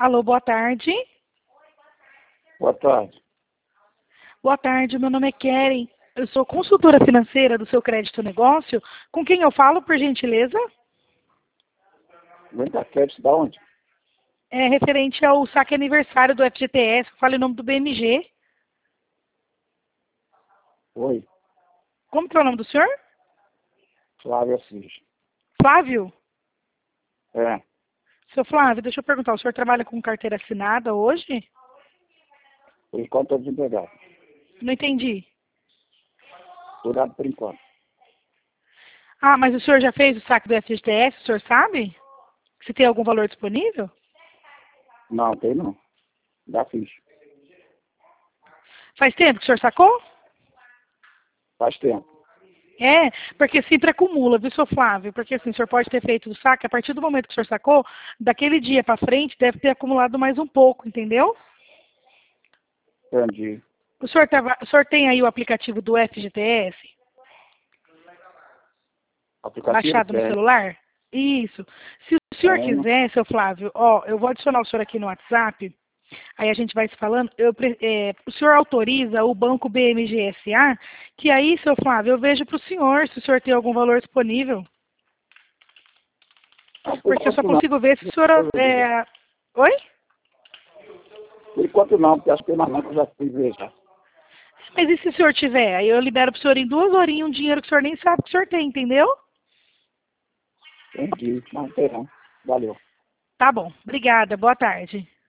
Alô, boa tarde. Boa tarde. Boa tarde, meu nome é Keren. Eu sou consultora financeira do seu crédito negócio. Com quem eu falo, por gentileza? Vem cá, crédito da onde? É referente ao saque aniversário do FGTS. Fale o nome do BMG. Oi, Como que é o nome do senhor? Flávio Assis. Flávio? É, Seu Flávio, deixa eu perguntar, o senhor trabalha com carteira assinada hoje? por enquanto estou desempregado. Não entendi. Curado por enquanto. Ah, mas o senhor já fez o saque do FGTS, o senhor sabe? Se tem algum valor disponível? Não, tem não. Já fiz. Faz tempo que o senhor sacou? Faz tempo. É, porque sempre acumula, viu, seu Flávio? Porque assim, o senhor pode ter feito o saque, a partir do momento que o senhor sacou, daquele dia para frente, deve ter acumulado mais um pouco, entendeu? Entendi. O senhor tem aí o aplicativo do FGTS Aplicativo baixado no tem. celular? Isso. Se o senhor Tenho. quiser, seu Flávio, ó, eu vou adicionar o senhor aqui no WhatsApp, aí a gente vai se falando. O senhor autoriza o banco BMGSA, que aí, seu Flávio, eu vejo para o senhor se o senhor tem algum valor disponível. Não, por Porque eu só enquanto não. consigo ver se o senhor. Oi? Por enquanto não, porque acho que mais não que eu já fui ver já. Mas e se o senhor tiver? Aí eu libero pro senhor em 2 horinhas um dinheiro que o senhor nem sabe que o senhor tem, entendeu? Entendi. Não tem não. Valeu. Tá bom. Obrigada. Boa tarde.